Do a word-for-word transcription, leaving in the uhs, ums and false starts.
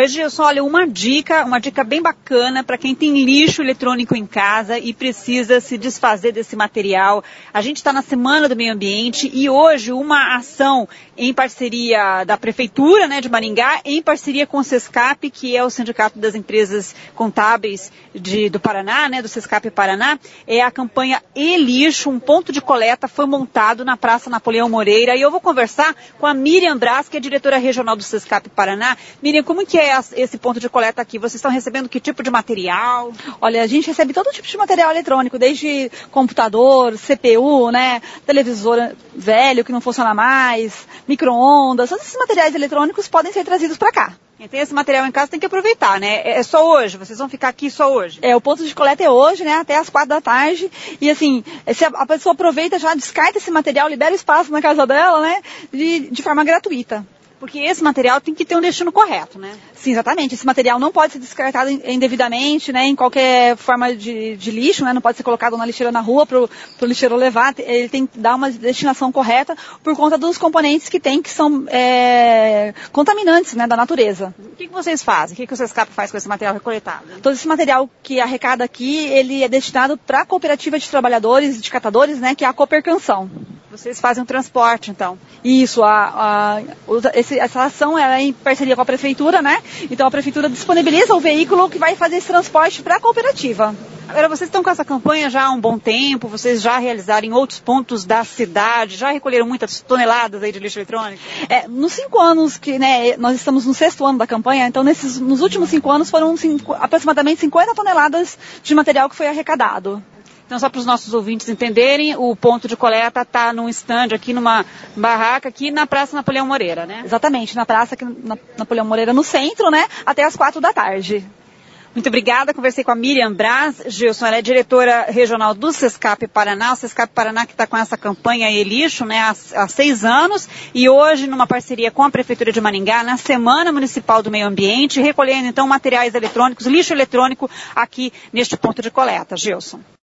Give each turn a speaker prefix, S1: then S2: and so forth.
S1: Oi, Gilson, olha, uma dica, uma dica bem bacana para quem tem lixo eletrônico em casa e precisa se desfazer desse material. A gente está na Semana do Meio Ambiente e hoje uma ação em parceria da Prefeitura, né, de Maringá, em parceria com o SESCAP, que é o Sindicato das Empresas Contábeis de, do Paraná, né, do SESCAP Paraná, é a campanha E-Lixo, um ponto de coleta foi montado na Praça Napoleão Moreira e eu vou conversar com a Miriam Braz, que é diretora regional do SESCAP Paraná. Miriam, como que é esse ponto de coleta aqui? Vocês estão recebendo que tipo de material?
S2: Olha, a gente recebe todo tipo de material eletrônico, desde computador, C P U, né, televisor velho que não funciona mais, micro-ondas, todos esses materiais eletrônicos podem ser trazidos para cá.
S1: Quem tem esse material em casa tem que aproveitar, né? É só hoje? Vocês vão ficar aqui só hoje?
S2: É, o ponto de coleta é hoje, né? Até as quatro da tarde. E assim, se a, a pessoa aproveita, já descarta esse material, libera espaço na casa dela, né? De, de forma gratuita.
S1: Porque esse material tem que ter um destino correto, né?
S2: Sim, exatamente. Esse material não pode ser descartado indevidamente, né? Em qualquer forma de, de lixo, né? Não pode ser colocado na lixeira na rua para o lixeiro levar. Ele tem que dar uma destinação correta por conta dos componentes que tem, que são é, contaminantes, né? Da natureza.
S1: O que, que vocês fazem? O que, que o SESCAP faz com esse material recoletado?
S2: Todo esse material que arrecada aqui, ele é destinado para a cooperativa de trabalhadores e de catadores, né? Que é a Copercanção.
S1: Vocês fazem o transporte, então?
S2: Isso, a, a, esse, essa ação é em parceria com a prefeitura, né? Então a prefeitura disponibiliza o veículo que vai fazer esse transporte para a cooperativa.
S1: Agora, vocês estão com essa campanha já há um bom tempo, vocês já realizaram em outros pontos da cidade, já recolheram muitas toneladas aí de lixo eletrônico?
S2: É, nos cinco anos que, né, nós estamos no sexto ano da campanha, então nesses, nos últimos cinco anos foram cinco, aproximadamente cinquenta toneladas de material que foi arrecadado.
S1: Então, só para os nossos ouvintes entenderem, o ponto de coleta está num stand aqui, numa barraca aqui na Praça Napoleão Moreira, né?
S2: Exatamente, na Praça na Napoleão Moreira, no centro, né? Até as quatro da tarde.
S1: Muito obrigada, conversei com a Miriam Braz. Gilson, ela é diretora regional do SESCAP Paraná, o SESCAP Paraná que está com essa campanha E-Lixo, né, há, há seis anos, e hoje, numa parceria com a Prefeitura de Maringá, na Semana Municipal do Meio Ambiente, recolhendo então materiais eletrônicos, lixo eletrônico aqui neste ponto de coleta. Gilson.